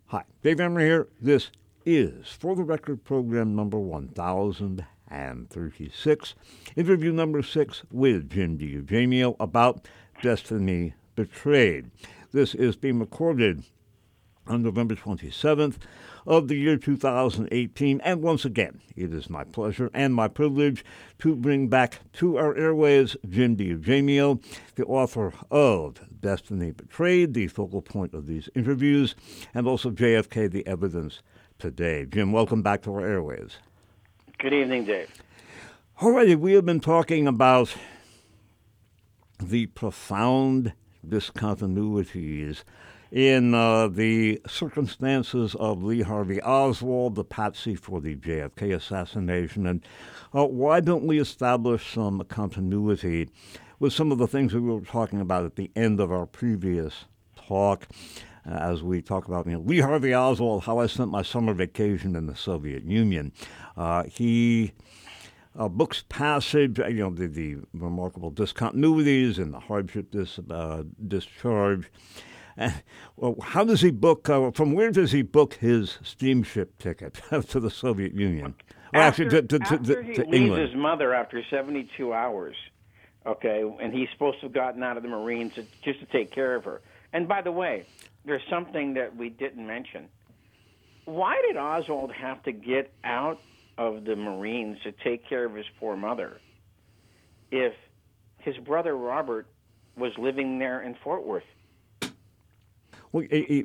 Hi, Dave Emery here. This is For the Record program number 1036, interview number 6 with Jim DiEugenio about Destiny Betrayed. This is being recorded on November 27th of the year 2018. And once again, it is my pleasure and my privilege to bring back to our airways Jim DiEugenio, the author of Destiny Betrayed, the focal point of these interviews, and also JFK, The Evidence Today. Jim, welcome back to our airways. Good evening, Dave. Alrighty, we have been talking about the profound discontinuities in the circumstances of Lee Harvey Oswald, the patsy for the JFK assassination, and why don't we establish some continuity with some of the things that we were talking about at the end of our previous talk, as we talk about Lee Harvey Oswald, how I spent my summer vacation in the Soviet Union. He book's passage, the remarkable discontinuities and the hardship discharge. Well, how does he book? From where does he book his steamship ticket to the Soviet Union? After he to leaves England. his mother after 72 hours, okay, and he's supposed to have gotten out of the Marines just to take care of her. And by the way, there's something that we didn't mention. Why did Oswald have to get out of the Marines to take care of his poor mother if his brother Robert was living there in Fort Worth? Well,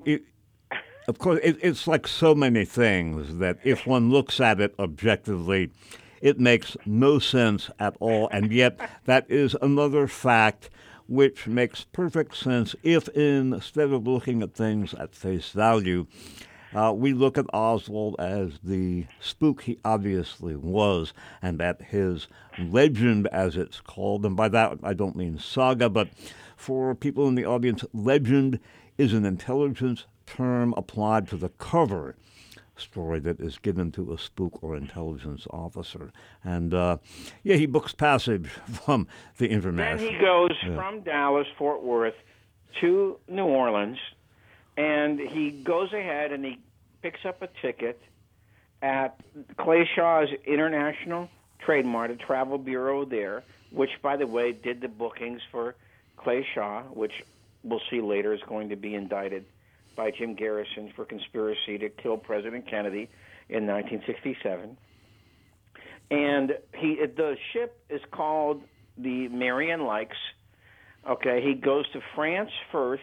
of course, it's like so many things that if one looks at it objectively, it makes no sense at all. And yet that is another fact which makes perfect sense if instead of looking at things at face value, we look at Oswald as the spook he obviously was, and that his legend, as it's called, and by that I don't mean saga, but for people in the audience, legend is an intelligence term applied to the cover story that is given to a spook or intelligence officer. And, he books passage from the international. Then he goes from Dallas, Fort Worth, to New Orleans, and he goes ahead and he picks up a ticket at Clay Shaw's International Trade Mart, a travel bureau there, which, by the way, did the bookings for Clay Shaw, which we'll see later is going to be indicted by Jim Garrison for conspiracy to kill President Kennedy in 1967. And the ship is called the Marian Likes. Okay, he goes to France first,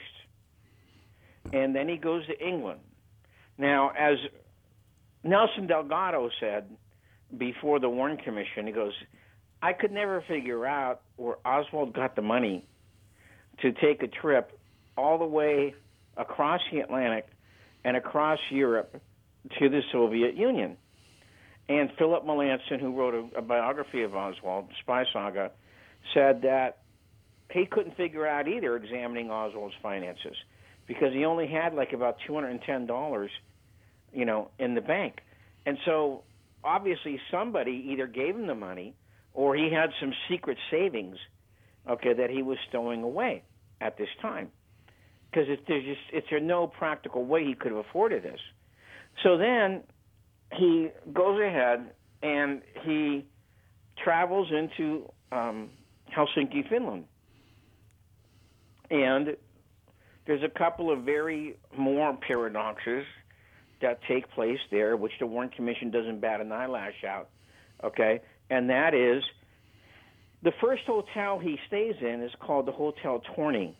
and then he goes to England. Now, as Nelson Delgado said before the Warren Commission, he goes, I could never figure out where Oswald got the money to take a trip all the way across the Atlantic and across Europe to the Soviet Union. And Philip Melanson, who wrote a biography of Oswald, Spy Saga, said that he couldn't figure out either examining Oswald's finances because he only had like about $210, in the bank. And so obviously somebody either gave him the money or he had some secret savings, that he was stowing away at this time, because there's no practical way he could have afforded this. So then he goes ahead and he travels into Helsinki, Finland, and there's a couple of very more paradoxes that take place there, which the Warren Commission doesn't bat an eyelash out, and that is the first hotel he stays in is called the Hotel Torney.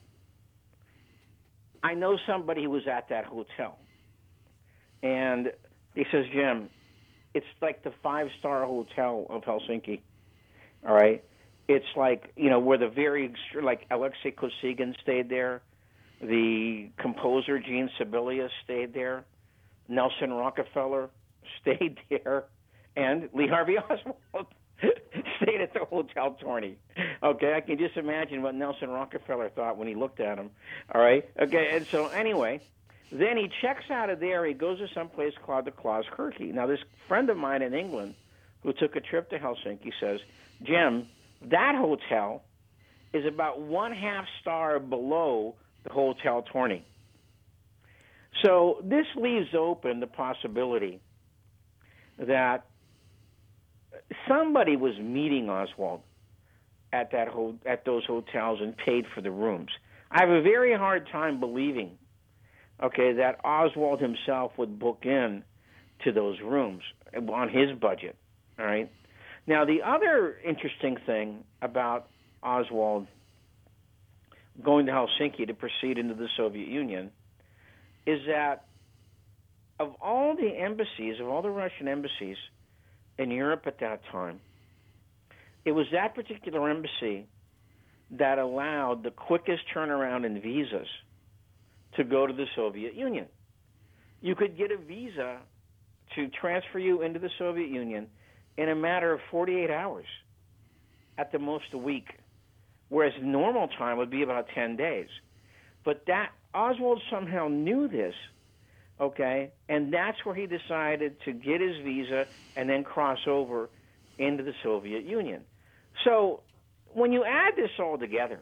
I know somebody who was at that hotel, and he says, Jim, it's like the 5-star hotel of Helsinki, all right? It's like, where the like Alexei Kosygin stayed there, the composer Gene Sibelius stayed there, Nelson Rockefeller stayed there, and Lee Harvey Oswald stayed at the Hotel Torney. Okay, I can just imagine what Nelson Rockefeller thought when he looked at him. All right, okay, and so anyway, then he checks out of there. He goes to some place called the Klaus Kirke. Now, this friend of mine in England who took a trip to Helsinki says, Jim, that hotel is about 1/2 star below the Hotel Torney. So this leaves open the possibility that somebody was meeting Oswald at those hotels and paid for the rooms. I have a very hard time believing, okay, that Oswald himself would book in to those rooms on his budget. All right. Now, the other interesting thing about Oswald going to Helsinki to proceed into the Soviet Union is that of all the Russian embassies in Europe at that time, it was that particular embassy that allowed the quickest turnaround in visas to go to the Soviet Union. You could get a visa to transfer you into the Soviet Union in a matter of 48 hours, at the most a week, whereas normal time would be about 10 days. But that Oswald somehow knew this, okay, and that's where he decided to get his visa and then cross over into the Soviet Union. So when you add this all together,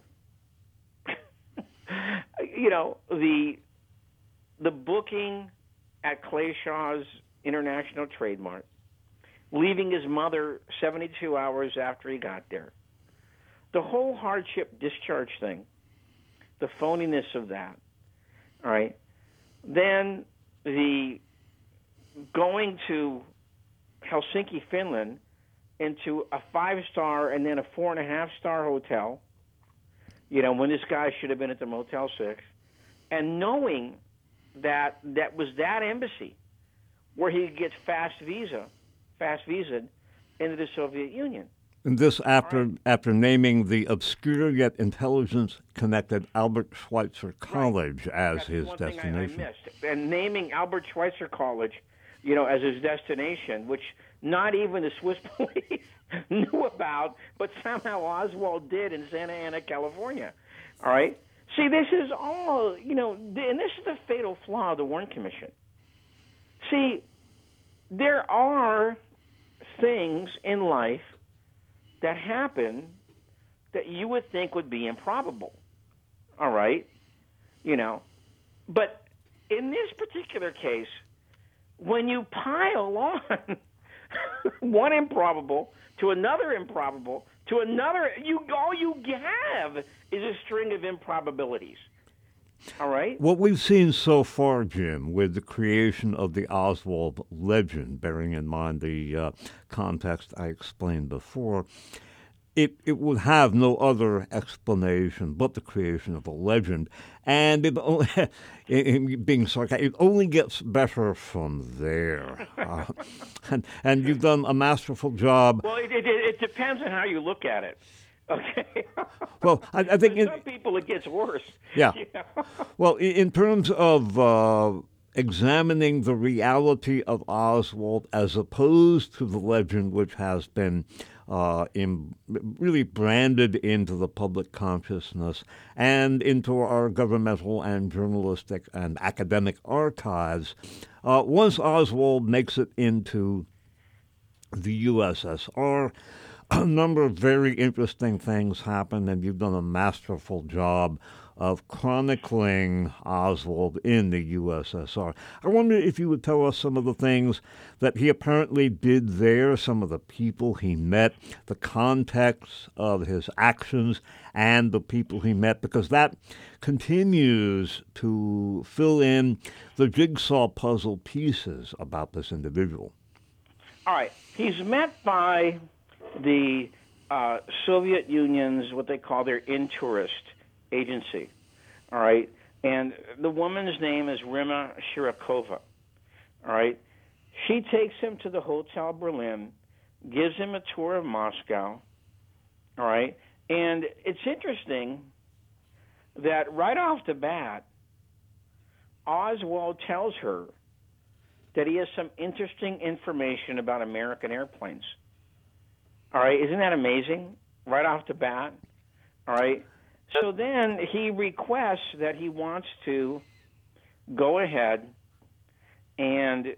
you know, the booking at Clay Shaw's International Trade Mart, leaving his mother 72 hours after he got there, the whole hardship discharge thing, the phoniness of that, all right, then the going to Helsinki, Finland, into a 5-star and then a 4.5-star hotel, you know, when this guy should have been at the Motel 6, and knowing that was that embassy where he gets fast visaed into the Soviet Union. And this after naming the obscure yet intelligence-connected Albert Schweitzer College as his destination. Thing I missed. And naming Albert Schweitzer College, you know, as his destination, which not even the Swiss police knew about, but somehow Oswald did in Santa Ana, California. All right? See, this is all, you know, and this is the fatal flaw of the Warren Commission. See, there are things in life that happen that you would think would be improbable. All right? You know, but in this particular case, when you pile on one improbable to another improbable to another, all you have is a string of improbabilities. All right? What we've seen so far, Jim, with the creation of the Oswald legend, bearing in mind the context I explained before, it would have no other explanation but the creation of a legend. And being sarcastic, it only gets better from there. And you've done a masterful job. Well, it depends on how you look at it. Okay. Well, I think for some people it gets worse. Yeah. You know? Well, in terms of examining the reality of Oswald as opposed to the legend which has been really branded into the public consciousness and into our governmental and journalistic and academic archives, once Oswald makes it into the USSR, a number of very interesting things happen, and you've done a masterful job of chronicling Oswald in the USSR. I wonder if you would tell us some of the things that he apparently did there, some of the people he met, the context of his actions, and the people he met, because that continues to fill in the jigsaw puzzle pieces about this individual. All right. He's met by the Soviet Union's, what they call their Intourist agency, all right? And the woman's name is Rima Shirakova, all right? She takes him to the Hotel Berlin, gives him a tour of Moscow, all right? And it's interesting that right off the bat, Oswald tells her that he has some interesting information about American airplanes. All right, isn't that amazing? Right off the bat, all right? So then he requests that he wants to go ahead and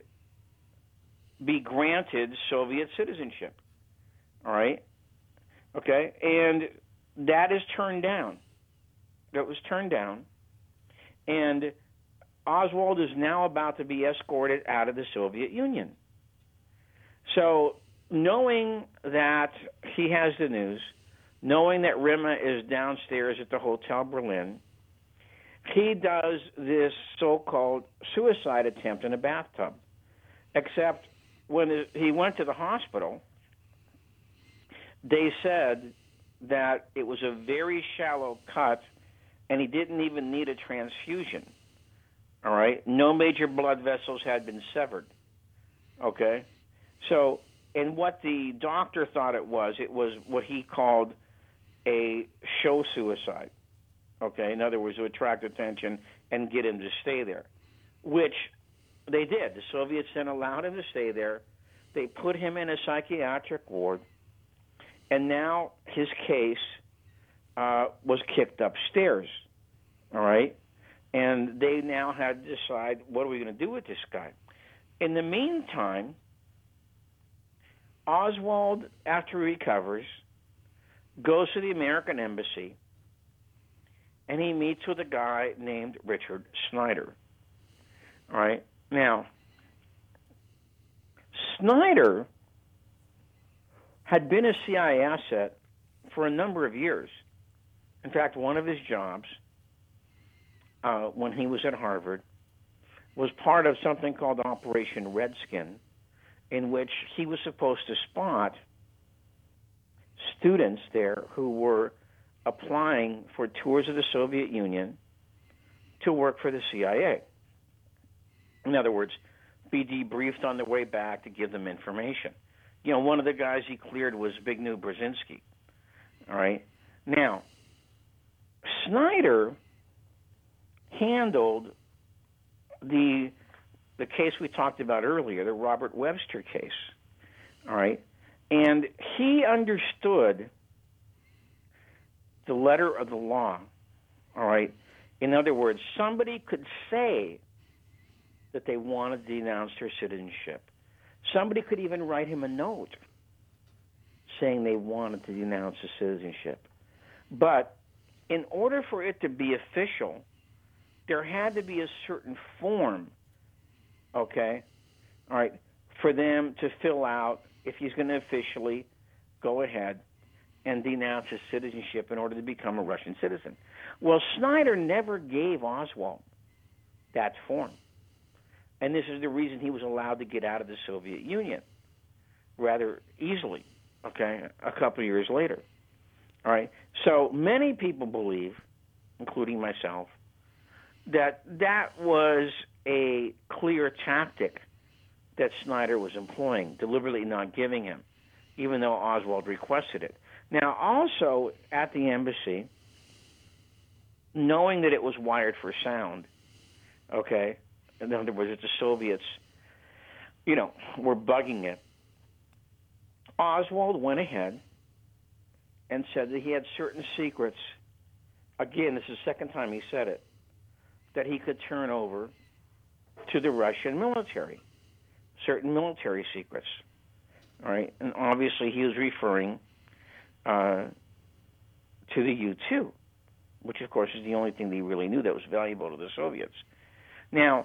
be granted Soviet citizenship, all right? Okay, and that is turned down. That was turned down. And Oswald is now about to be escorted out of the Soviet Union. So, knowing that he has the news, knowing that Rima is downstairs at the Hotel Berlin, he does this so-called suicide attempt in a bathtub. Except when he went to the hospital, they said that it was a very shallow cut and he didn't even need a transfusion. All right? No major blood vessels had been severed. Okay? So, and what the doctor thought it was what he called a show suicide. Okay? In other words, to attract attention and get him to stay there, which they did. The Soviets then allowed him to stay there. They put him in a psychiatric ward, and now his case was kicked upstairs. All right? And they now had to decide, what are we going to do with this guy? In the meantime, Oswald, after he recovers, goes to the American embassy, and he meets with a guy named Richard Snyder. All right? Now, Snyder had been a CIA asset for a number of years. In fact, one of his jobs when he was at Harvard was part of something called Operation Redskin, in which he was supposed to spot students there who were applying for tours of the Soviet Union to work for the CIA. In other words, be debriefed on the way back to give them information. You know, one of the guys he cleared was Zbigniew Brzezinski. All right? Now, Snyder handled the case we talked about earlier, the Robert Webster case. All right? And he understood the letter of the law. All right? In other words, somebody could say that they wanted to denounce their citizenship. Somebody could even write him a note saying they wanted to denounce the citizenship. But in order for it to be official, there had to be a certain form, okay, all right, for them to fill out if he's going to officially go ahead and denounce his citizenship in order to become a Russian citizen. Well, Snyder never gave Oswald that form. And this is the reason he was allowed to get out of the Soviet Union rather easily, okay, a couple of years later. All right? So many people believe, including myself, that that was a clear tactic that Snyder was employing, deliberately not giving him, even though Oswald requested it. Now, also at the embassy, knowing that it was wired for sound, okay, in other words, that the Soviets, you know, were bugging it, Oswald went ahead and said that he had certain secrets. Again, this is the second time he said it, that he could turn over to the Russian military, certain military secrets. All right, and obviously he was referring to the U-2, which of course is the only thing that he really knew that was valuable to the Soviets. Now,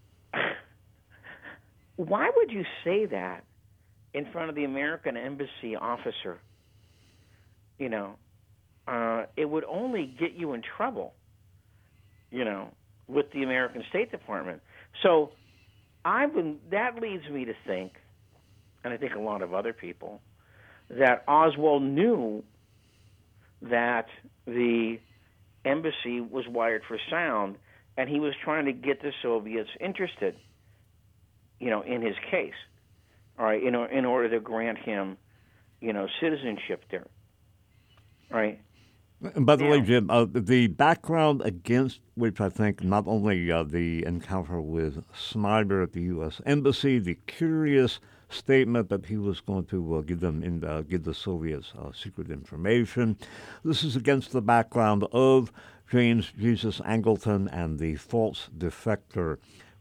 why would you say that in front of the American embassy officer? You know, it would only get you in trouble, you know, with the American State Department. So that leads me to think, and I think a lot of other people, that Oswald knew that the embassy was wired for sound, and he was trying to get the Soviets interested, you know, in his case, all right, in order to grant him, you know, citizenship there, all right? And by the way, Jim, the background against which I think not only the encounter with Snyder at the U.S. Embassy, the curious statement that he was going to give the Soviets secret information. This is against the background of James Jesus Angleton and the false defector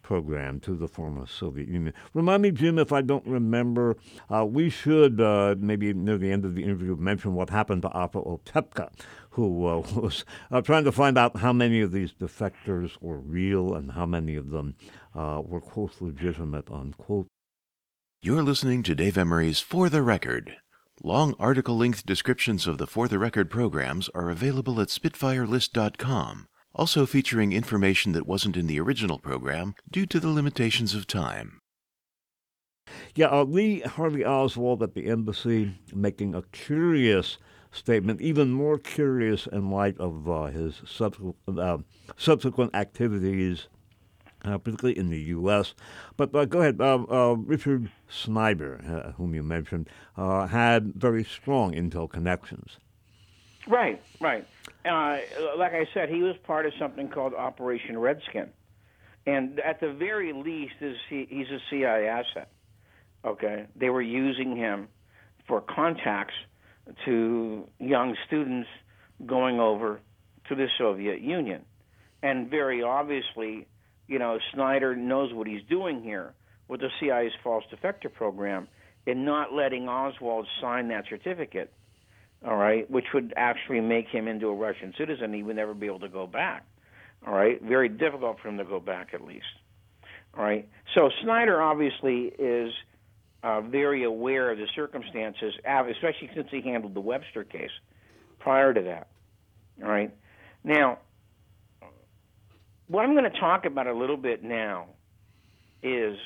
program to the former Soviet Union. Remind me, Jim, if I don't remember, we should maybe near the end of the interview mention what happened to Arthur Otepka, who was trying to find out how many of these defectors were real and how many of them were, quote, legitimate, unquote. You're listening to Dave Emery's For the Record. Long article-length descriptions of the For the Record programs are available at SpitfireList.com, also featuring information that wasn't in the original program due to the limitations of time. Yeah, Lee Harvey Oswald at the embassy making a curious statement, even more curious in light of his subsequent activities, particularly in the U.S. But go ahead. Richard Snyder, whom you mentioned, had very strong intel connections. Right. Like I said, he was part of something called Operation Redskin. And at the very least, he's a CIA asset. Okay? They were using him for contacts to young students going over to the Soviet Union. And very obviously, Snyder knows what he's doing here with the CIA's false defector program in not letting Oswald sign that certificate, all right, which would actually make him into a Russian citizen. He would never be able to go back, all right? Very difficult for him to go back, at least, all right? So Snyder obviously is very aware of the circumstances, especially since he handled the Webster case prior to that, all right? Now, what I'm going to talk about a little bit now is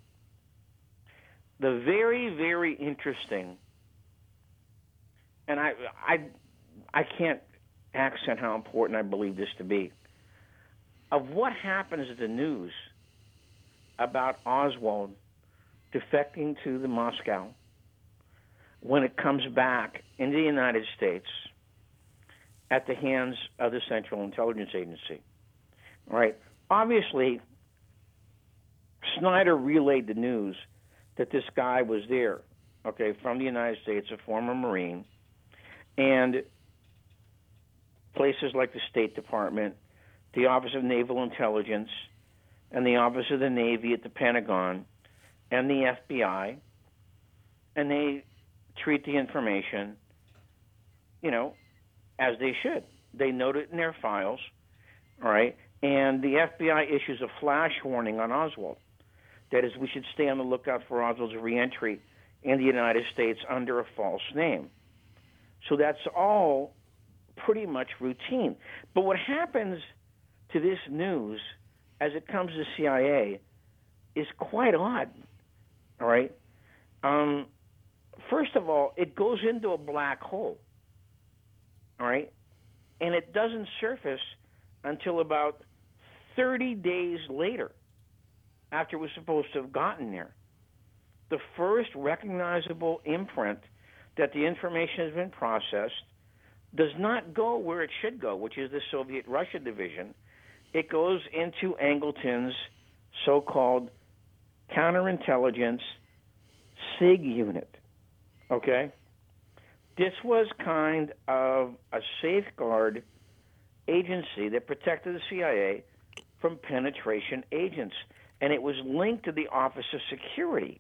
the very, very interesting, and I can't accent how important I believe this to be, of what happens to the news about Oswald defecting to the Moscow when it comes back into the United States at the hands of the Central Intelligence Agency. All right. Obviously, Snyder relayed the news that this guy was there, okay, from the United States, a former Marine, and places like the State Department, the Office of Naval Intelligence, and the Office of the Navy at the Pentagon, and the FBI, and they treat the information, as they should. They note it in their files, all right? And the FBI issues a flash warning on Oswald. That is, we should stay on the lookout for Oswald's reentry in the United States under a false name. So that's all pretty much routine. But what happens to this news as it comes to CIA is quite odd, all right? First of all, it goes into a black hole, all right? And it doesn't surface until about 30 days later, after it was supposed to have gotten there. The first recognizable imprint that the information has been processed does not go where it should go, which is the Soviet-Russia division. It goes into Angleton's so-called counterintelligence SIG unit, okay? This was kind of a safeguard agency that protected the CIA from penetration agents, and it was linked to the Office of Security.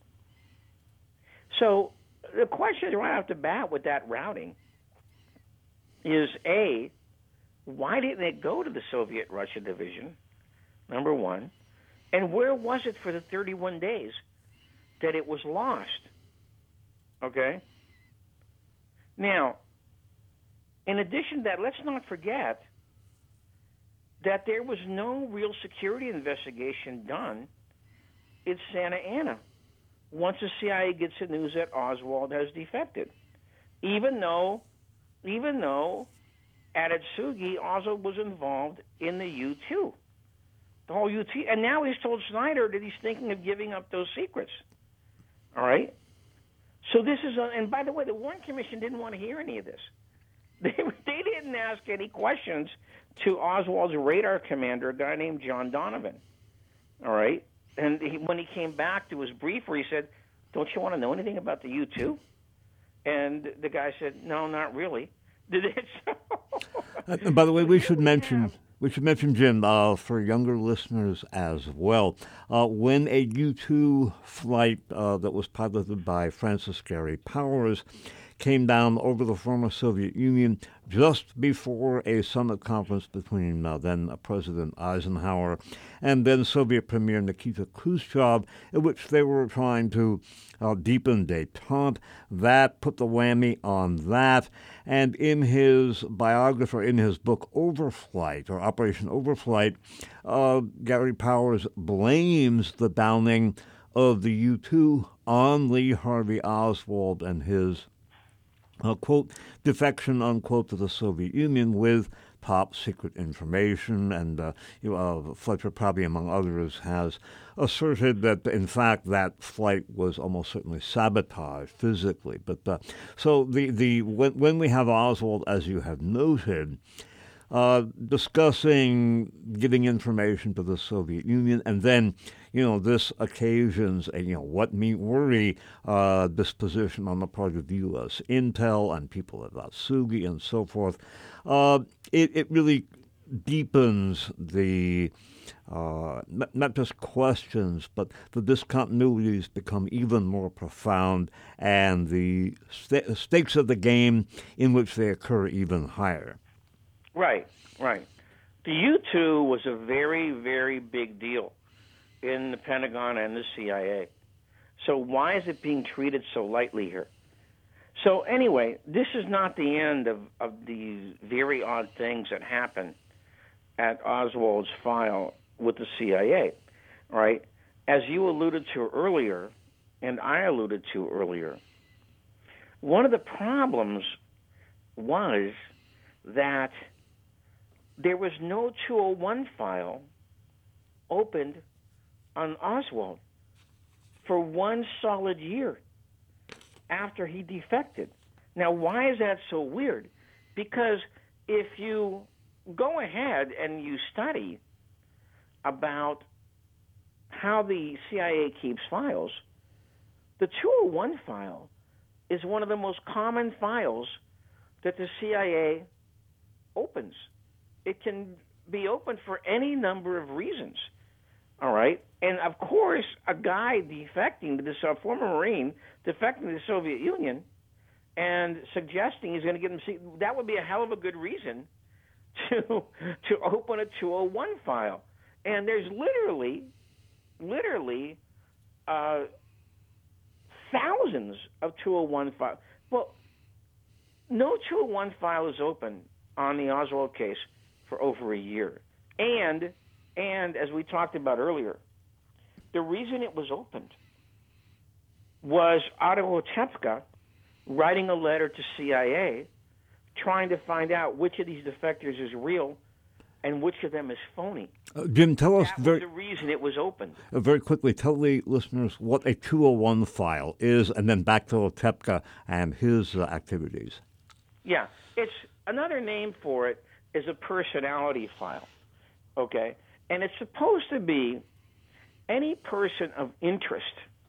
So the question right off the bat with that routing is, A, why didn't it go to the Soviet-Russia division, number one, and where was it for the 31 days that it was lost? Okay? Now, in addition to that, let's not forget that there was no real security investigation done in Santa Ana once the CIA gets the news that Oswald has defected. Even though at Atsugi, Oswald was involved in the U-2. The whole U-2. And now he's told Snyder that he's thinking of giving up those secrets. All right? So this is, and by the way, the Warren Commission didn't want to hear any of this. They didn't ask any questions to Oswald's radar commander, a guy named John Donovan. All right? And when he came back to his briefer, he said, "Don't you want to know anything about the U-2?" And the guy said, "No, not really." And by the way, we should mention which you mentioned, Jim, for younger listeners as well. When a U-2 flight that was piloted by Francis Gary Powers came down over the former Soviet Union just before a summit conference between then President Eisenhower and then Soviet Premier Nikita Khrushchev, in which they were trying to deepen détente. That put the whammy on that. And in his biography, in his book Overflight, or Operation Overflight, Gary Powers blames the downing of the U-2 on Lee Harvey Oswald and his quote, defection, unquote, to the Soviet Union with top secret information. And Fletcher, probably among others, has asserted that, in fact, that flight was almost certainly sabotaged physically. But so when we have Oswald, as you have noted, discussing giving information to the Soviet Union, and then, this occasions a, what may worry disposition on the part of the U.S. intel and people at Atsugi and so forth. It really deepens the not just questions, but the discontinuities become even more profound, and the stakes of the game in which they occur even higher. Right. The U-2 was a very, very big deal in the Pentagon and the CIA. So why is it being treated so lightly here? So anyway, this is not the end of these very odd things that happen at Oswald's file with the CIA, right? As you alluded to earlier, and I alluded to earlier, one of the problems was that there was no 201 file opened on Oswald for one solid year after he defected. Now, why is that so weird? Because if you go ahead and you study about how the CIA keeps files, the 201 file is one of the most common files that the CIA opens. It can be opened for any number of reasons, all right? And, of course, a guy defecting to this former Marine, defecting to the Soviet Union and suggesting he's going to get him, that would be a hell of a good reason to open a 201 file. And there's literally thousands of 201 files. Well, no 201 file is open on the Oswald case for over a year. And as we talked about earlier, the reason it was opened was Otto Otepka writing a letter to CIA trying to find out which of these defectors is real and which of them is phony. Jim, tell us that was the reason it was opened. Very quickly, tell the listeners what a 201 file is, and then back to Otepka and his activities. Yeah, it's another name for it is a personality file, okay? And it's supposed to be any person of interest,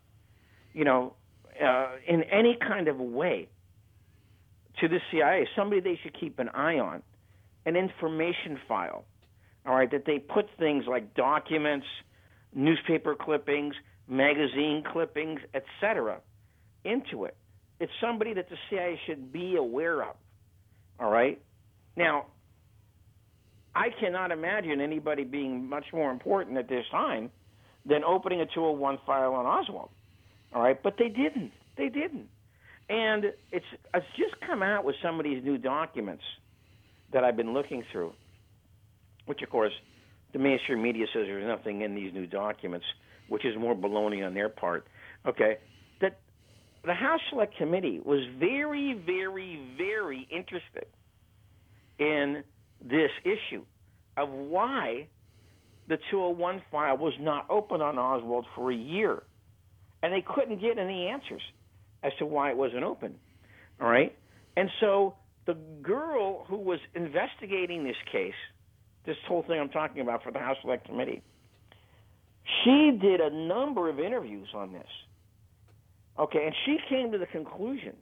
in any kind of way to the CIA, somebody they should keep an eye on, an information file, all right, that they put things like documents, newspaper clippings, magazine clippings, etc., into it. It's somebody that the CIA should be aware of, all right? Now, I cannot imagine anybody being much more important at this time than opening a 201 file on Oswald, all right? But they didn't. And it's just come out with some of these new documents that I've been looking through, which, of course, the mainstream media says there's nothing in these new documents, which is more baloney on their part, okay? That the House Select Committee was very, very, very interested in this issue of why the 201 file was not open on Oswald for a year. And they couldn't get any answers as to why it wasn't open, all right? And so the girl who was investigating this case, this whole thing I'm talking about for the House Select Committee, she did a number of interviews on this, okay? And she came to the conclusion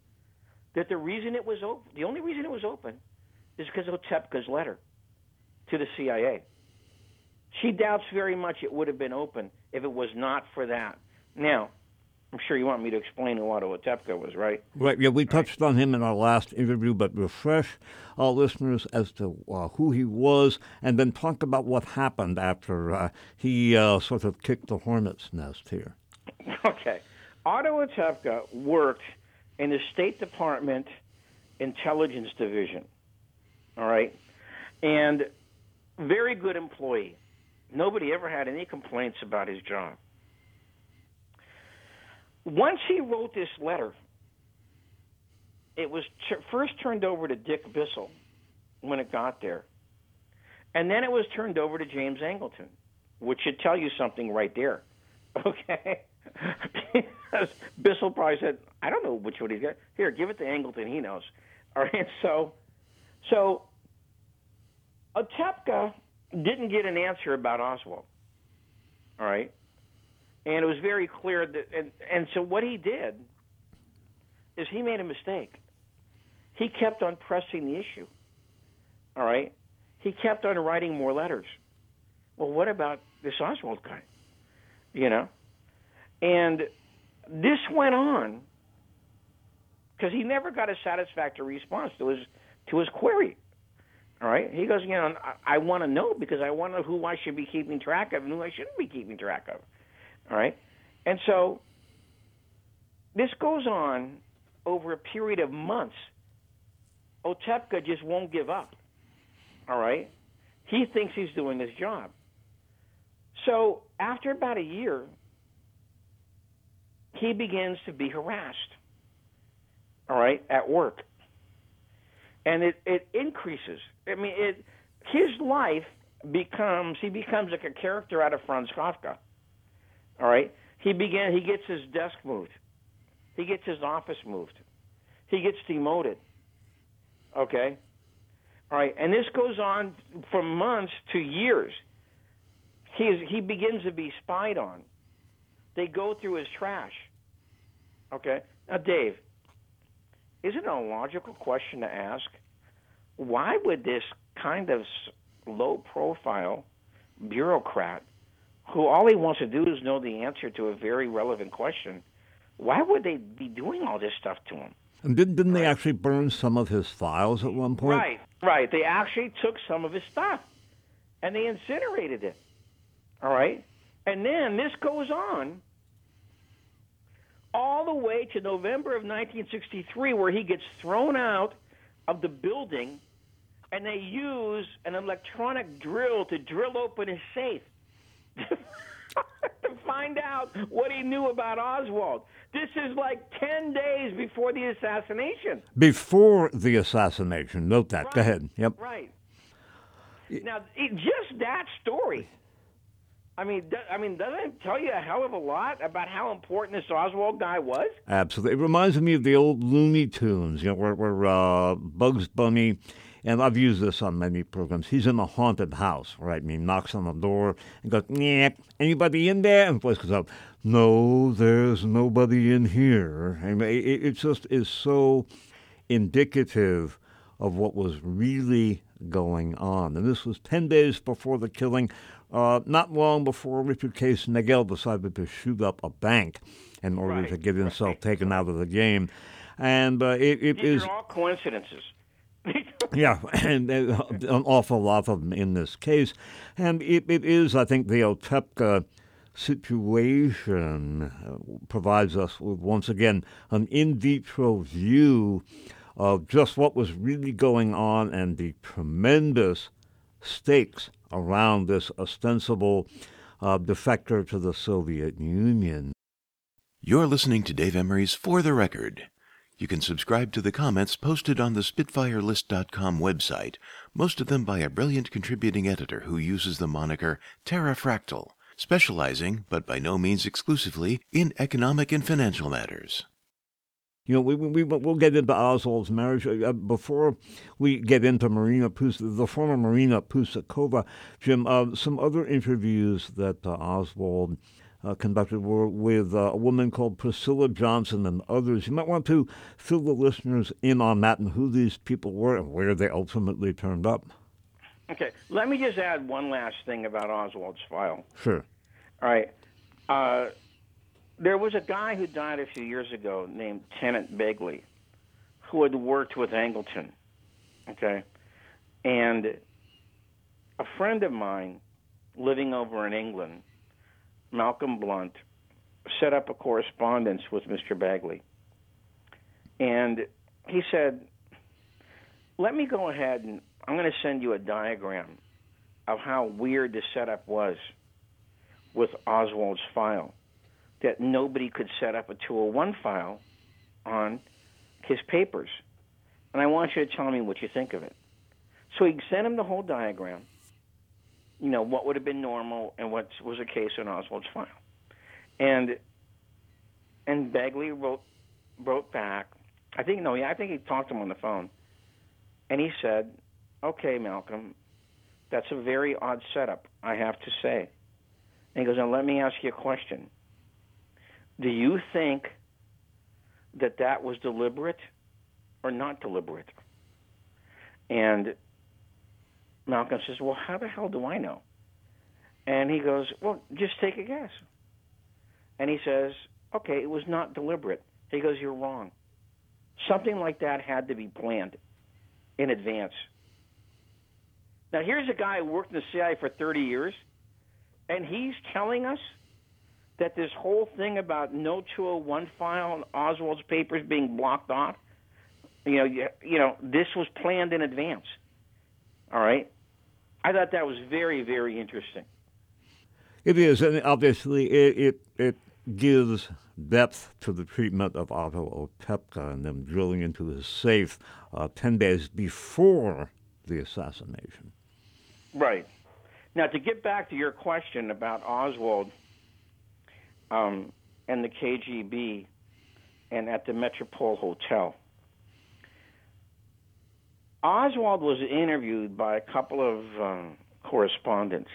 that the only reason it was open is because of Otepka's letter to the CIA. She doubts very much it would have been open if it was not for that. Now, I'm sure you want me to explain who Otto Otepka was, right? Right, yeah, we touched on him in our last interview, but refresh our listeners as to who he was, and then talk about what happened after he sort of kicked the hornet's nest here. Okay. Otto Otepka worked in the State Department Intelligence Division, all right? And very good employee. Nobody ever had any complaints about his job. Once he wrote this letter, it was first turned over to Dick Bissell when it got there. And then it was turned over to James Angleton, which should tell you something right there. Okay? Because Bissell probably said, I don't know which one he's got. Here, give it to Angleton. He knows. All right? So Otepka didn't get an answer about Oswald. All right? And it was very clear that, and so what he did is he made a mistake. He kept on pressing the issue. All right? He kept on writing more letters. Well, what about this Oswald guy? You know? And this went on because he never got a satisfactory response to his query. All right? He goes, you know, I want to know because I want to know who I should be keeping track of and who I shouldn't be keeping track of. All right? And so this goes on over a period of months. Otepka just won't give up. All right? He thinks he's doing his job. So after about a year, he begins to be harassed, all right, at work. And it increases. I mean, his life becomes like a character out of Franz Kafka. All right? He gets his desk moved. He gets his office moved. He gets demoted. Okay? All right, and this goes on from months to years. He begins to be spied on. They go through his trash. Okay? Now, Dave, is it a logical question to ask? Why would this kind of low-profile bureaucrat, who all he wants to do is know the answer to a very relevant question, why would they be doing all this stuff to him? And didn't they actually burn some of his files at one point? Right. They actually took some of his stuff, and they incinerated it. All right? And then this goes on all the way to November of 1963, where he gets thrown out of the building, and they use an electronic drill to drill open his safe to find out what he knew about Oswald. This is like 10 days before the assassination. Before the assassination. Note that. Right. Go ahead. Yep. Right. Now, just that story, I mean, doesn't it tell you a hell of a lot about how important this Oswald guy was? Absolutely. It reminds me of the old Looney Tunes, you know, where Bugs Bunny, and I've used this on many programs, he's in a haunted house, right? I mean, he knocks on the door and goes, "Yeah, anybody in there?" And the voice goes up, "No, there's nobody in here." I mean, it just is so indicative of what was really going on. And this was 10 days before the killing, not long before Richard K. Snagel decided to shoot up a bank in order to get himself taken out of the game. And These are all coincidences. Yeah, and an awful lot of them in this case. And it is, I think, the Otepka situation provides us with, once again, an in vitro view of just what was really going on and the tremendous stakes around this ostensible defector to the Soviet Union. You're listening to Dave Emery's For the Record. You can subscribe to the comments posted on the SpitfireList.com website, most of them by a brilliant contributing editor who uses the moniker Terrafractal, specializing, but by no means exclusively, in economic and financial matters. You know, we'll get into Oswald's marriage. Before we get into Marina the former Marina Pusakova, Jim, some other interviews that Oswald conducted were with a woman called Priscilla Johnson and others. You might want to fill the listeners in on that and who these people were and where they ultimately turned up. Okay, let me just add one last thing about Oswald's file. Sure. All right. There was a guy who died a few years ago named Tennant Begley who had worked with Angleton. Okay. And a friend of mine living over in England, Malcolm Blunt, set up a correspondence with Mr. Begley. And he said, let me go ahead and I'm going to send you a diagram of how weird the setup was with Oswald's file, that nobody could set up a 201 file on his papers. And I want you to tell me what you think of it. So he sent him the whole diagram, what would have been normal and what was the case in Oswald's file. And Begley wrote back. I think he talked to him on the phone. And he said, okay, Malcolm, that's a very odd setup, I have to say. And he goes, now let me ask you a question. Do you think that was deliberate or not deliberate? And Malcolm says, well, how the hell do I know? And he goes, well, just take a guess. And he says, okay, it was not deliberate. He goes, you're wrong. Something like that had to be planned in advance. Now, here's a guy who worked in the CIA for 30 years, and he's telling us that this whole thing about no 201 file and Oswald's papers being blocked off, this was planned in advance. All right? I thought that was very, very interesting. It is, and obviously it gives depth to the treatment of Otto Otepka and them drilling into his safe 10 days before the assassination. Right. Now, to get back to your question about Oswald and the KGB and at the Metropole Hotel, Oswald was interviewed by a couple of correspondents,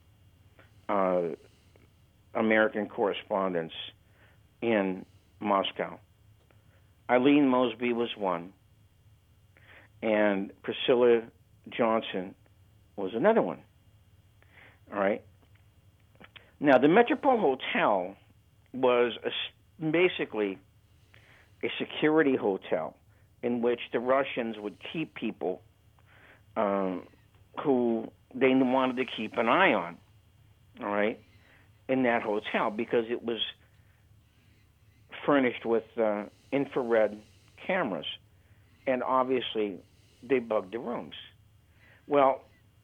American correspondents in Moscow. Eileen Mosby was one, and Priscilla Johnson was another one. All right. Now, the Metropole Hotel was basically a security hotel in which the Russians would keep people who they wanted to keep an eye on, all right, in that hotel because it was furnished with infrared cameras, and obviously they bugged the rooms. Well,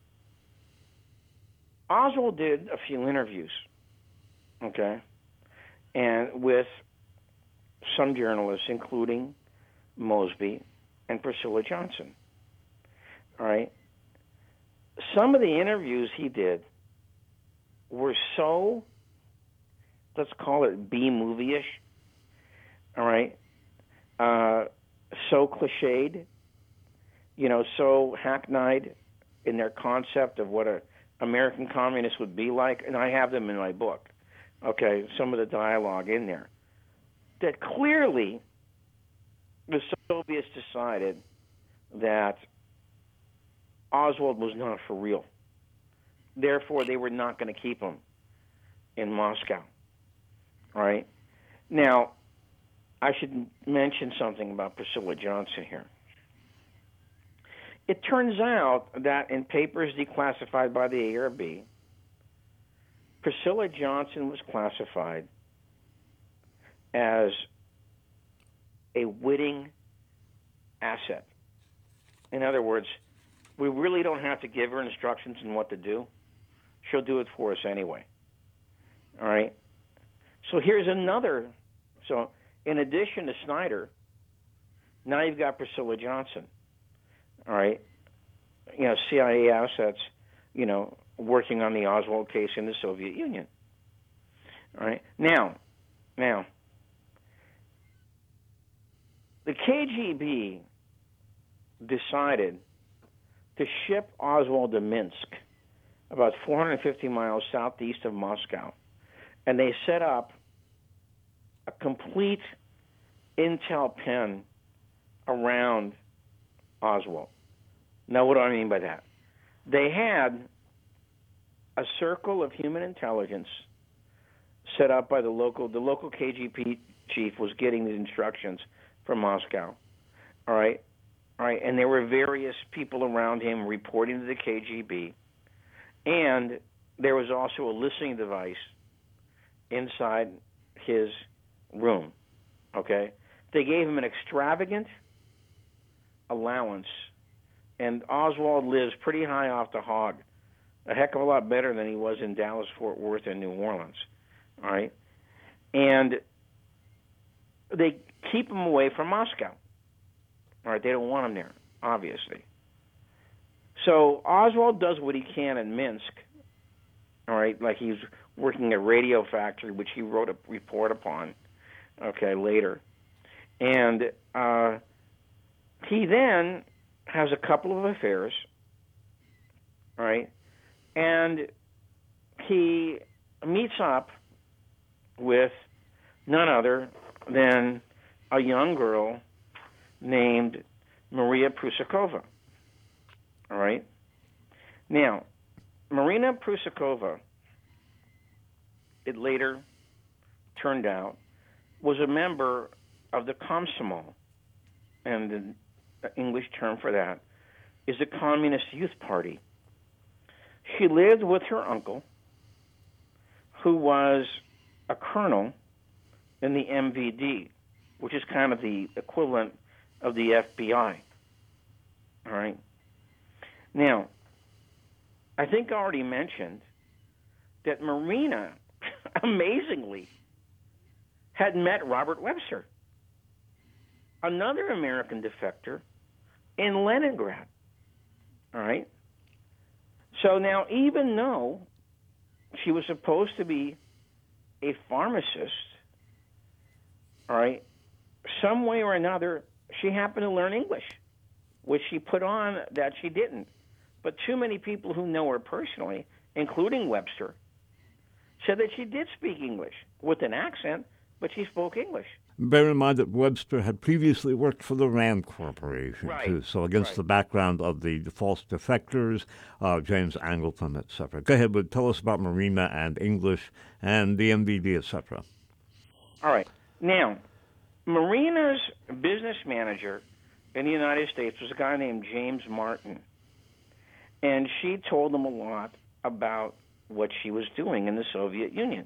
Oswald did a few interviews, okay, and with some journalists, including Mosby and Priscilla Johnson. All right. Some of the interviews he did were so, let's call it B-movie-ish, all right, so cliched, so hackneyed in their concept of what a American communist would be like, and I have them in my book, okay, some of the dialogue in there, that clearly the Soviets decided that Oswald was not for real. Therefore, they were not going to keep him in Moscow. All right? Now, I should mention something about Priscilla Johnson here. It turns out that in papers declassified by the ARB, Priscilla Johnson was classified as a witting asset. In other words, we really don't have to give her instructions on what to do. She'll do it for us anyway. All right? So here's another. So in addition to Snyder, now you've got Priscilla Johnson. All right? CIA assets, working on the Oswald case in the Soviet Union. All right? Now, the KGB decided to ship Oswald to Minsk, about 450 miles southeast of Moscow, and they set up a complete intel pen around Oswald. Now, what do I mean by that? they had a circle of human intelligence set up by the local KGB chief was getting the instructions from Moscow. All right, and there were various people around him reporting to the KGB, and there was also a listening device inside his room. Okay, they gave him an extravagant allowance, and Oswald lives pretty high off the hog, a heck of a lot better than he was in Dallas, Fort Worth, and New Orleans. All right, and they keep him away from Moscow. All right, they don't want him there, obviously. So Oswald does what he can in Minsk. All right, like he's working at a radio factory, which he wrote a report upon. Okay, later, and he then has a couple of affairs. All right, and he meets up with none other than a young girl named Maria Prusakova. All right? Now, Marina Prusakova, it later turned out, was a member of the Komsomol, and the English term for that is the Communist Youth Party. She lived with her uncle, who was a colonel in the MVD, which is kind of the equivalent of the FBI. All right? Now, I think I already mentioned that Marina, amazingly, had met Robert Webster, another American defector in Leningrad. All right? So now, even though she was supposed to be a pharmacist, all right, some way or another, she happened to learn English, which she put on that she didn't. But too many people who know her personally, including Webster, said that she did speak English with an accent, but she spoke English. Bear in mind that Webster had previously worked for the Rand Corporation, right, too. So against the background of the false defectors, James Angleton, etc. Go ahead, but tell us about Marina and English and the MVD, etc. All right. Now, Marina's business manager in the United States was a guy named James Martin. And she told him a lot about what she was doing in the Soviet Union.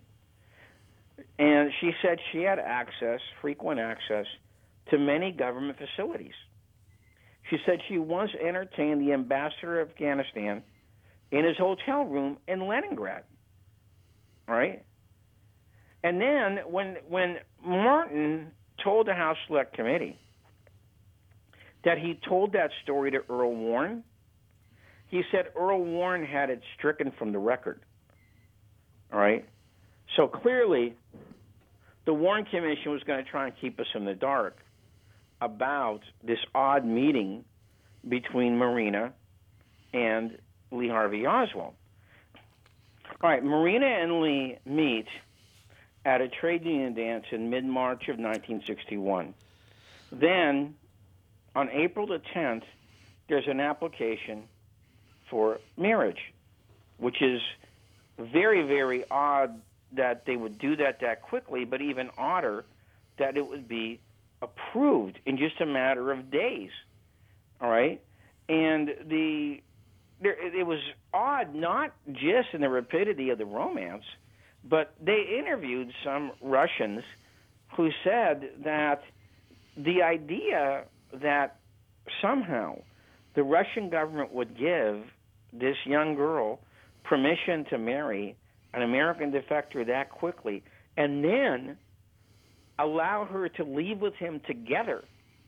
And she said she had access, frequent access, to many government facilities. She said she once entertained the ambassador of Afghanistan in his hotel room in Leningrad. All right? And then when Martin told the House Select Committee that he told that story to Earl Warren, he said Earl Warren had it stricken from the record. All right? So clearly, the Warren Commission was going to try and keep us in the dark about this odd meeting between Marina and Lee Harvey Oswald. All right, Marina and Lee meet at a trade union dance in mid-March of 1961. Then, on April the 10th, there's an application for marriage, which is very, very odd that they would do that quickly, but even odder that it would be approved in just a matter of days. All right? And it was odd not just in the rapidity of the romance, but they interviewed some Russians who said that the idea that somehow the Russian government would give this young girl permission to marry an American defector that quickly and then allow her to leave with him together,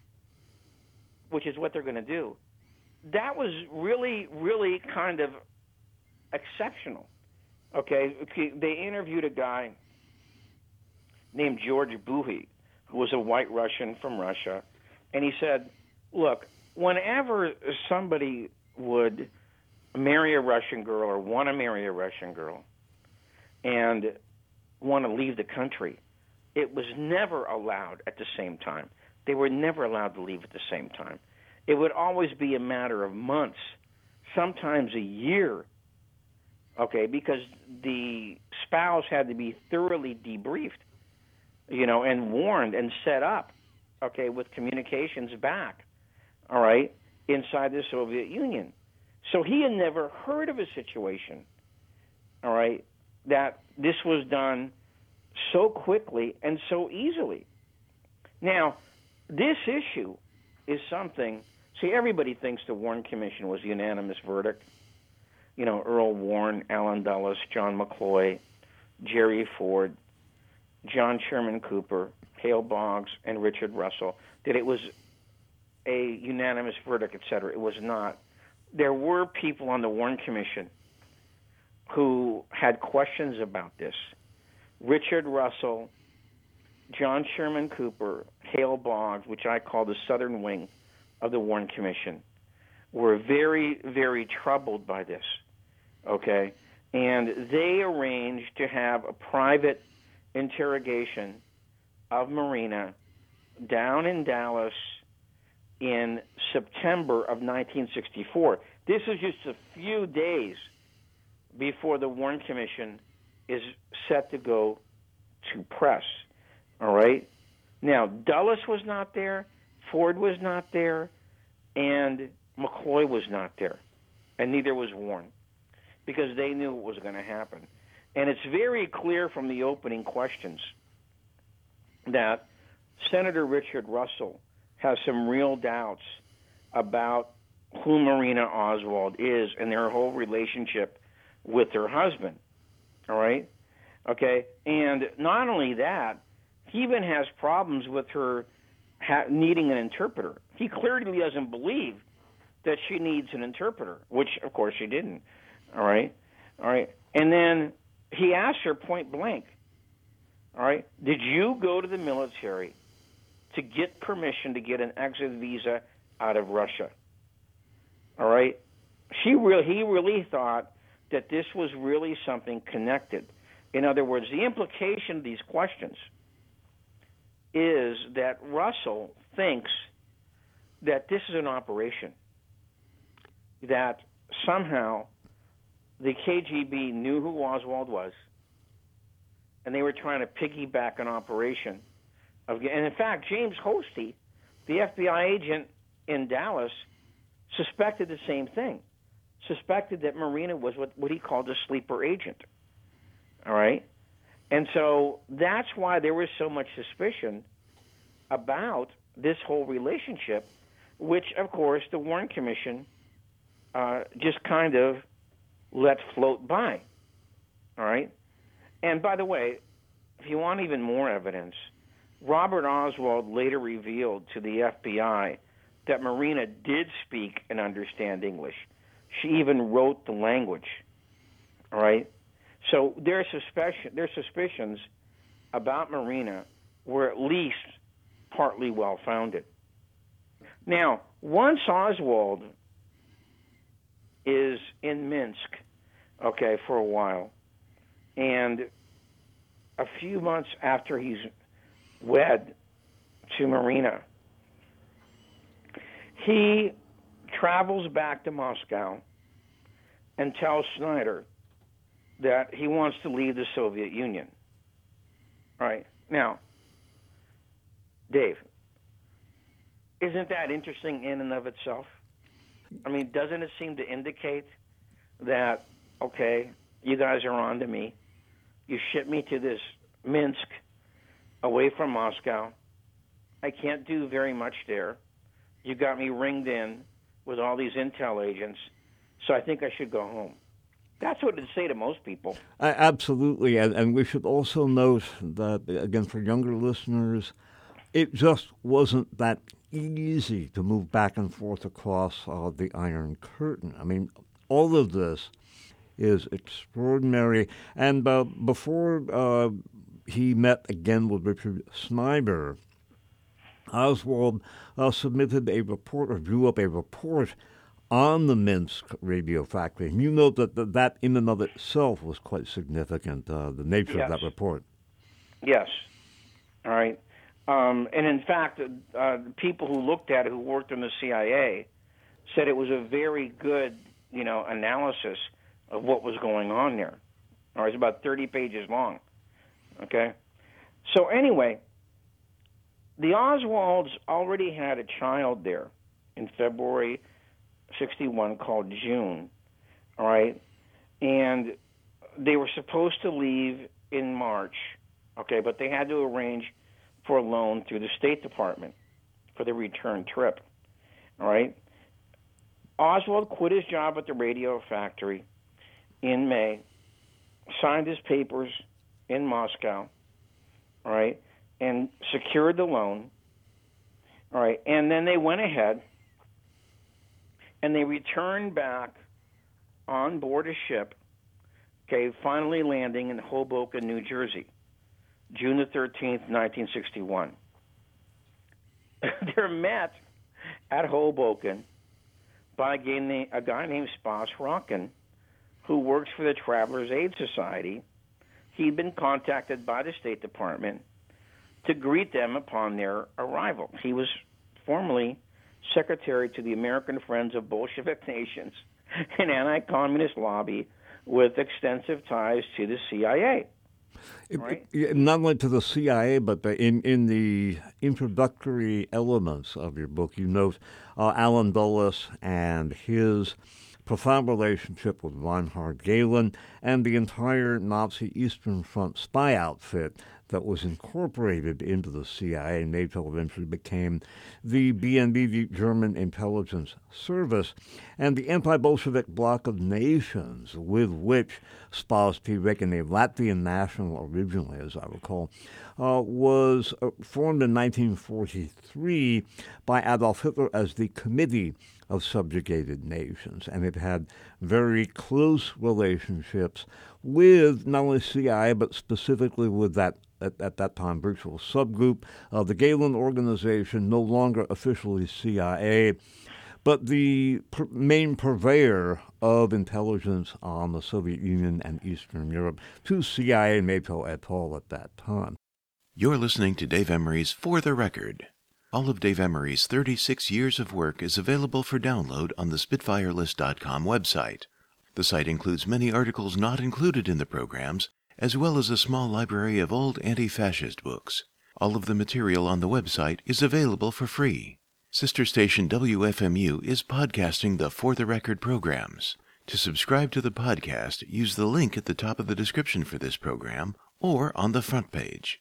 which is what they're going to do, that was really, really kind of exceptional. Okay, they interviewed a guy named George Buhi, who was a white Russian from Russia, and he said, look, whenever somebody would marry a Russian girl or want to marry a Russian girl and want to leave the country, it was never allowed at the same time. They were never allowed to leave at the same time. It would always be a matter of months, sometimes a year, okay, because the spouse had to be thoroughly debriefed, and warned and set up, okay, with communications back, all right, inside the Soviet Union. So he had never heard of a situation, all right, that this was done so quickly and so easily. Now, this issue is something, see, everybody thinks the Warren Commission was a unanimous verdict. Earl Warren, Alan Dulles, John McCloy, Jerry Ford, John Sherman Cooper, Hale Boggs, and Richard Russell, that it was a unanimous verdict, etc. It was not. There were people on the Warren Commission who had questions about this. Richard Russell, John Sherman Cooper, Hale Boggs, which I call the Southern Wing of the Warren Commission, were very, very troubled by this, okay? And they arranged to have a private interrogation of Marina down in Dallas in September of 1964. This is just a few days before the Warren Commission is set to go to press, all right? Now, Dulles was not there, Ford was not there, and McCloy was not there, and neither was Warren, because they knew what was going to happen. And it's very clear from the opening questions that Senator Richard Russell has some real doubts about who Marina Oswald is and their whole relationship with her husband, all right? Okay, and not only that, he even has problems with her needing an interpreter. He clearly doesn't believe that she needs an interpreter, which, of course, she didn't, all right? And then he asked her point blank, all right, did you go to the military to get permission to get an exit visa out of Russia? All right? He really thought that this was really something connected. In other words, the implication of these questions is that Russell thinks that this is an operation, that somehow the KGB knew who Oswald was, and they were trying to piggyback an operation. And in fact, James Hosty, the FBI agent in Dallas, suspected the same thing, suspected that Marina was what he called a sleeper agent. All right? And so that's why there was so much suspicion about this whole relationship, which, of course, the Warren Commission just kind of let float by. All right? And by the way, if you want even more evidence, Robert Oswald later revealed to the FBI that Marina did speak and understand English. She even wrote the language. All right? So their suspicions about Marina were at least partly well-founded. Now, once Oswald is in Minsk, okay, for a while, and a few months after he's wed to Marina, he travels back to Moscow and tells Snyder that he wants to leave the Soviet Union. All right. Now, Dave, isn't that interesting in and of itself? I mean, doesn't it seem to indicate that, okay, you guys are on to me. You ship me to this Minsk away from Moscow. I can't do very much there. You got me ringed in with all these intel agents, so I think I should go home. That's what it'd say to most people. Absolutely, and we should also note that, again, for younger listeners, it just wasn't that easy to move back and forth across the Iron Curtain. I mean, all of this is extraordinary. And before he met again with Richard Snyder, Oswald submitted a report, or drew up a report on the Minsk radio factory. And you know that in and of itself was quite significant, the nature of that report. Yes. All right. And in fact, people who looked at it, who worked in the CIA, said it was a very good analysis of what was going on there. All right, it's about 30 pages long. Okay? So anyway, the Oswalds already had a child there in February 61 called June. All right? And they were supposed to leave in March, okay, but they had to arrange for a loan through the State Department for the return trip. All right? Oswald quit his job at the radio factory in May, signed his papers in Moscow, all right, and secured the loan, all right, and then they went ahead and they returned back on board a ship, okay, finally landing in Hoboken, New Jersey, June the 13th, 1961. They're met at Hoboken by a guy named Spas Rockin, who works for the Travelers Aid Society. He'd been contacted by the State Department to greet them upon their arrival. He was formerly secretary to the American Friends of Bolshevik Nations, an anti-communist lobby with extensive ties to the CIA. Right? Not only to the CIA, but in the introductory elements of your book, you note Allen Dulles and his profound relationship with Reinhard Gehlen and the entire Nazi Eastern Front spy outfit that was incorporated into the CIA. NATO eventually became the BND, the German Intelligence Service, and the anti-Bolshevik bloc of nations with which Spas Rockin, a Latvian national originally, as I recall, was formed in 1943 by Adolf Hitler as the Committee of Subjugated Nations, and it had very close relationships with not only CIA, but specifically with that, at that time, virtual subgroup of the Gehlen Organization, no longer officially CIA, but the main purveyor of intelligence on the Soviet Union and Eastern Europe to CIA and NATO et al. At that time. You're listening to Dave Emery's For the Record. All of Dave Emery's 36 years of work is available for download on the SpitfireList.com website. The site includes many articles not included in the programs, as well as a small library of old anti-fascist books. All of the material on the website is available for free. Sister station WFMU is podcasting the For the Record programs. To subscribe to the podcast, use the link at the top of the description for this program or on the front page.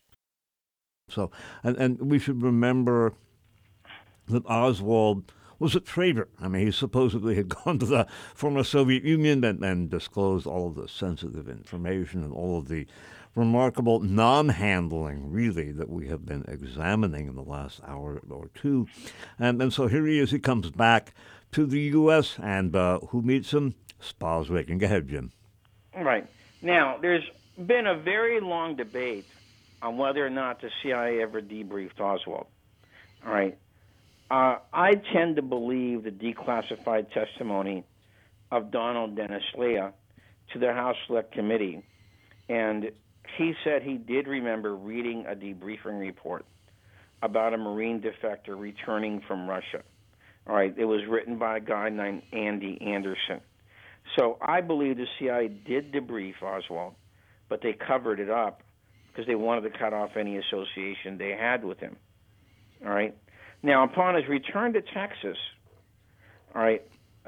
So, and we should remember that Oswald was a traitor. I mean, he supposedly had gone to the former Soviet Union and disclosed all of the sensitive information and all of the remarkable non-handling, really, that we have been examining in the last hour or two. And so here he is. He comes back to the U.S., and who meets him? Spas Rockin. Go ahead, Jim. Right. Now, there's been a very long debate on whether or not the CIA ever debriefed Oswald. All right. I tend to believe the declassified testimony of Donald Dennis Leah to the House Select Committee, and he said he did remember reading a debriefing report about a Marine defector returning from Russia. All right. It was written by a guy named Andy Anderson. So I believe the CIA did debrief Oswald, but they covered it up because they wanted to cut off any association they had with him. All right. Now, upon his return to Texas, all right,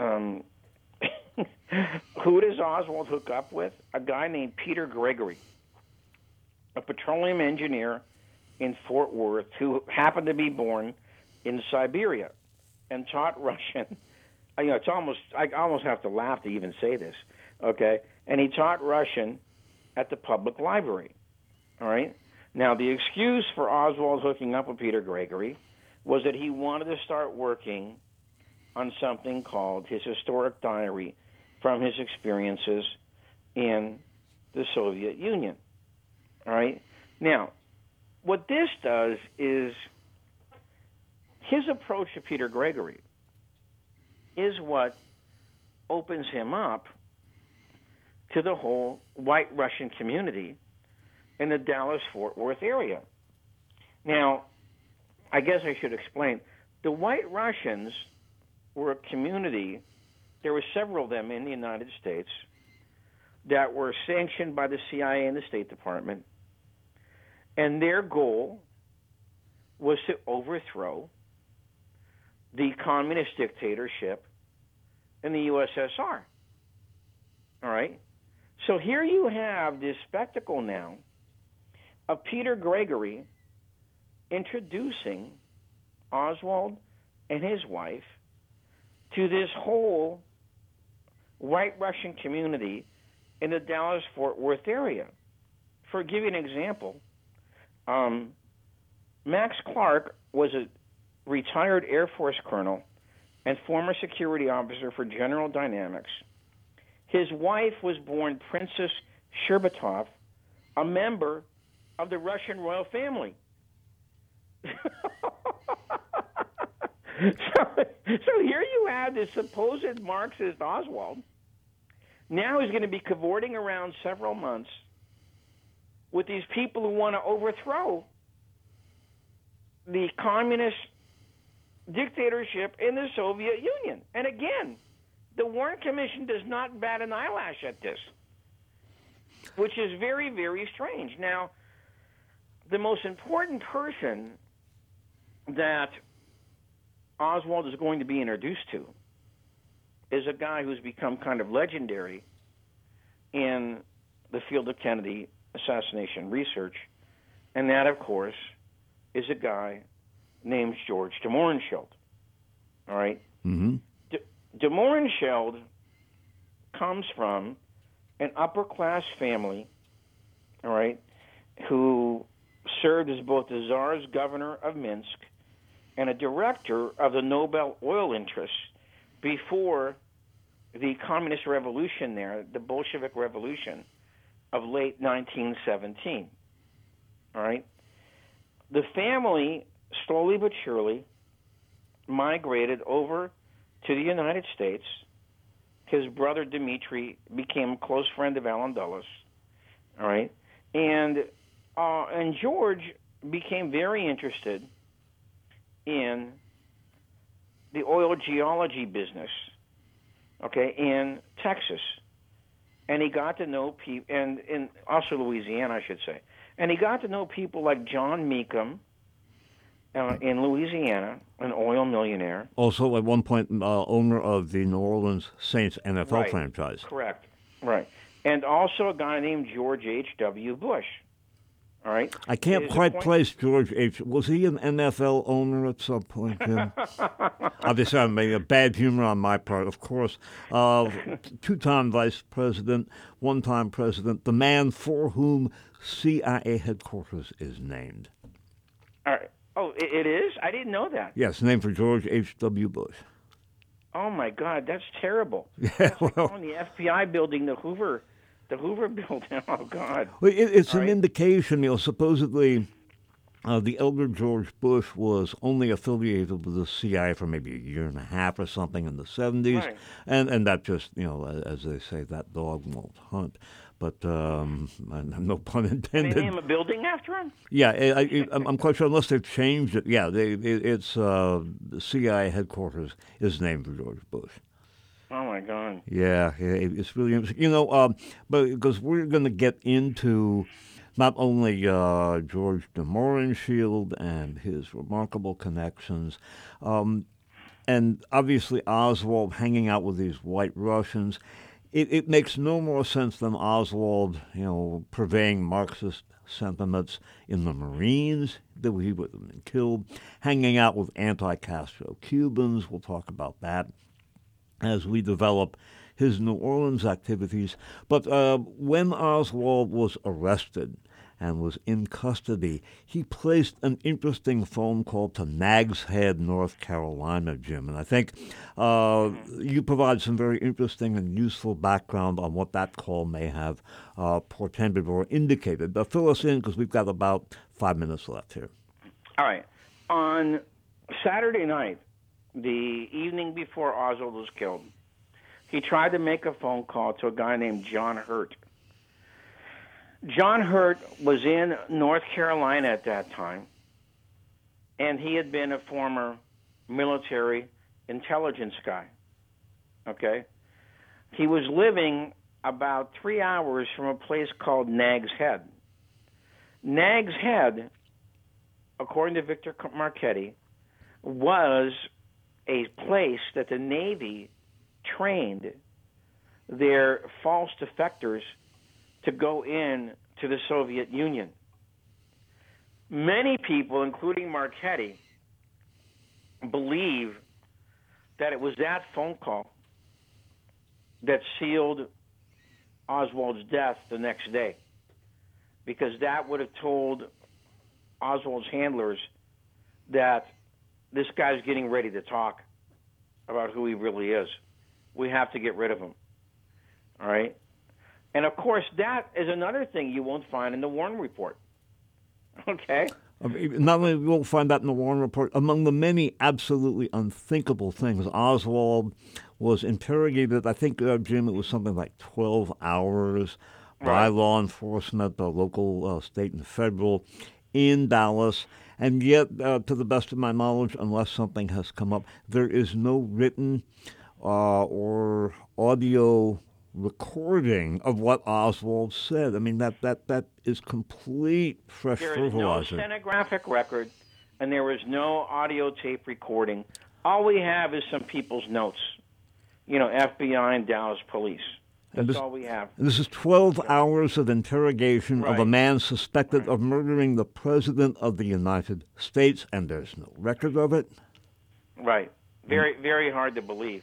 who does Oswald hook up with? A guy named Peter Gregory, a petroleum engineer in Fort Worth who happened to be born in Siberia and taught Russian. I almost have to laugh to even say this, okay? And he taught Russian at the public library. All right. Now, the excuse for Oswald hooking up with Peter Gregory was that he wanted to start working on something called his historic diary from his experiences in the Soviet Union. All right. Now, what this does is his approach to Peter Gregory is what opens him up to the whole white Russian community in the Dallas-Fort Worth area. Now, I guess I should explain. The White Russians were a community there were several of them in the United States that were sanctioned by the CIA and the State Department, and their goal was to overthrow the communist dictatorship in the USSR. All right? So here you have this spectacle now of Peter Gregory introducing Oswald and his wife to this whole white Russian community in the Dallas-Fort Worth area. For give you an example, Max Clark was a retired Air Force colonel and former security officer for General Dynamics. His wife was born Princess Sherbatov, a member of the Russian royal family. So here you have this supposed Marxist Oswald. Now he's going to be cavorting around several months with these people who want to overthrow the communist dictatorship in the Soviet Union. And again, the Warren Commission does not bat an eyelash at this, which is very, very strange. Now, the most important person that Oswald is going to be introduced to is a guy who's become kind of legendary in the field of Kennedy assassination research, and that, of course, is a guy named George de Mohrenschildt. All right? Mm-hmm. De Mohrenschildt comes from an upper-class family, all right, who served as both the Tsar's governor of Minsk and a director of the Nobel oil interests before the communist revolution there, the Bolshevik Revolution of late 1917. All right? The family, slowly but surely, migrated over to the United States. His brother Dmitry became a close friend of Allen Dulles. All right? And George became very interested in the oil geology business, okay, in Texas. And he got to know people, and in also Louisiana, I should say. And he got to know people like John Meekum in Louisiana, an oil millionaire. Also, at one point, owner of the New Orleans Saints NFL Right. franchise. Correct. Right. And also a guy named George H.W. Bush. All right. I can't quite place George H. Was he an NFL owner at some point, Jim? Obviously, I'm making a bad humor on my part, of course. Two-time vice president, one-time president, the man for whom CIA headquarters is named. All right. Oh, it is? I didn't know that. Yes, named for George H.W. Bush. Oh, my God. That's terrible. Yeah, well, On the FBI building, the Hoover building. Oh, God. well, it's All an right. indication, supposedly the elder George Bush was only affiliated with the CIA for maybe a year and a half or something in the 70s. Right. And that just, as they say, that dog won't hunt. But no pun They intended. name a building after him? Yeah, I'm quite sure, unless they've changed it. Yeah, it's the CIA headquarters is named for George Bush. Oh, my God. Yeah, it's really interesting. But because we're going to get into not only George de Mohrenschildt and his remarkable connections, and obviously Oswald hanging out with these white Russians. It makes no more sense than Oswald, purveying Marxist sentiments in the Marines, that he would have been killed, hanging out with anti-Castro Cubans. We'll talk about that as we develop his New Orleans activities. But when Oswald was arrested and was in custody, he placed an interesting phone call to Nags Head, North Carolina, Jim. And I think you provide some very interesting and useful background on what that call may have portended or indicated. But fill us in, because we've got about 5 minutes left here. All right. On Saturday night, the evening before Oswald was killed, he tried to make a phone call to a guy named John Hurt. John Hurt was in North Carolina at that time, and he had been a former military intelligence guy. Okay? He was living about 3 hours from a place called Nag's Head. Nag's Head, according to Victor Marchetti, was a place that the Navy trained their false defectors to go in to the Soviet Union. Many people, including Marchetti, believe that it was that phone call that sealed Oswald's death the next day, because that would have told Oswald's handlers that this guy's getting ready to talk about who he really is. We have to get rid of him. All right? And, of course, that is another thing you won't find in the Warren Report. Okay? Not only will we find that in the Warren Report, among the many absolutely unthinkable things, Oswald was interrogated, I think, Jim, it was something like 12 hours by law enforcement, local, state, and federal, in Dallas. And yet, to the best of my knowledge, unless something has come up, there is no written or audio recording of what Oswald said. I mean, that is complete fresh fertilizer. There is no stenographic record, and there is no audio tape recording. All we have is some people's notes. FBI and Dallas police. That's all we have. This is 12 hours of interrogation of a man suspected of murdering the President of the United States, and there's no record of it. Right. Very, very hard to believe.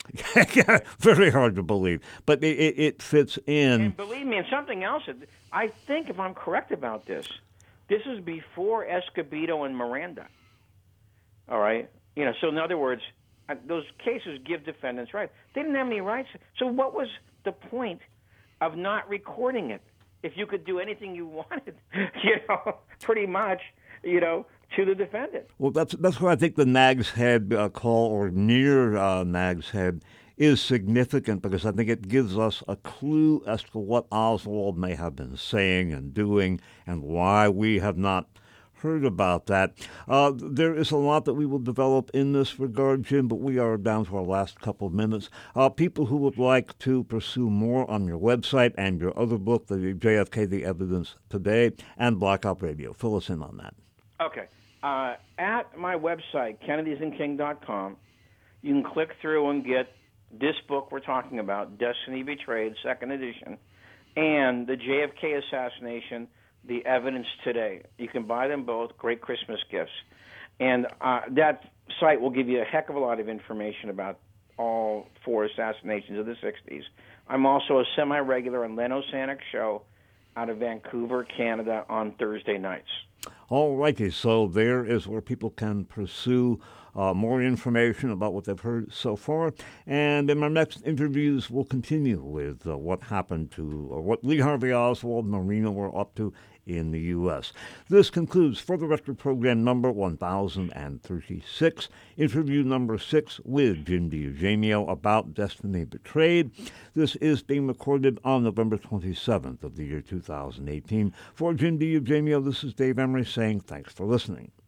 Very hard to believe. But it fits in. And believe me, and something else, I think, if I'm correct about this is before Escobedo and Miranda. All right? So in other words, those cases give defendants rights. They didn't have any rights. So what was the point of not recording it? If you could do anything you wanted, pretty much, to the defendant. Well, that's why I think the Nag's Head call, or near Nag's Head, is significant, because I think it gives us a clue as to what Oswald may have been saying and doing and why we have not heard about that. There is a lot that we will develop in this regard, Jim, but we are down to our last couple of minutes. People who would like to pursue more on your website and your other book, the JFK, The Evidence Today, and Blackout Radio. Fill us in on that. Okay. At my website, kennedysandking.com, you can click through and get this book we're talking about, Destiny Betrayed, 2nd edition, and the JFK assassination, The Evidence Today. You can buy them both, great Christmas gifts. And that site will give you a heck of a lot of information about all 4 assassinations of the 60s. I'm also a semi-regular on Leno Sanik's show out of Vancouver, Canada, on Thursday nights. All righty, so there is where people can pursue more information about what they've heard so far. And in our next interviews, we'll continue with what happened to, or what Lee Harvey Oswald and Marino were up to in the U.S. This concludes For the Record program number 1036, interview number 6 with Jim DiEugenio about Destiny Betrayed. This is being recorded on November 27th of the year 2018. For Jim DiEugenio, this is Dave Emery saying thanks for listening.